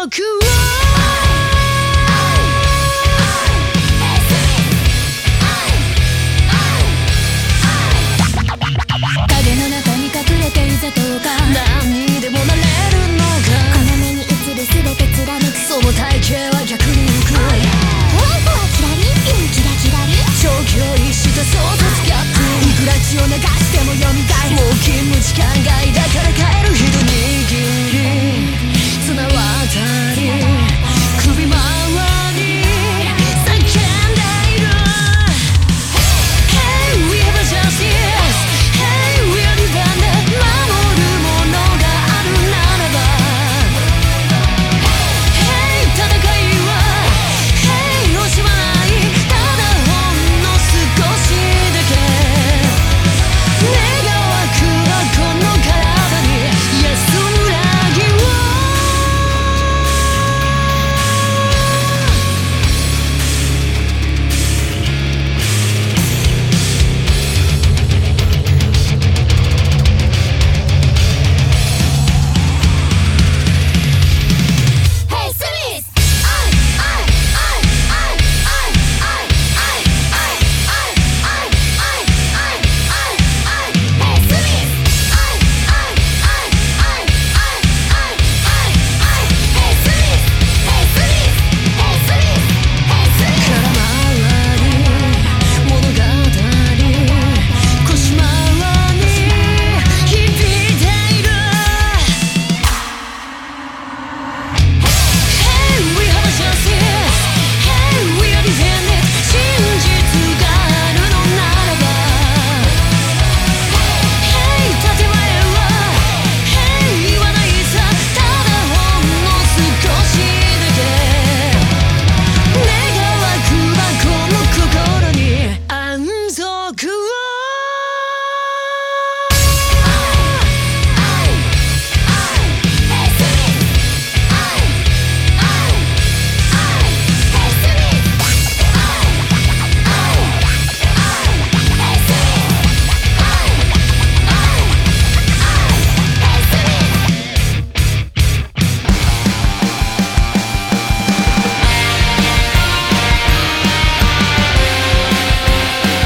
僕を影の中に隠れていざとか何にでもなれるのかこの目に映る全て貫くその体型は逆に行くほらほらキラリンキラキラリ長期を逸した想像ギャップいくら血を流しても蘇るもう勤務時間外だから帰る人握り綱渡り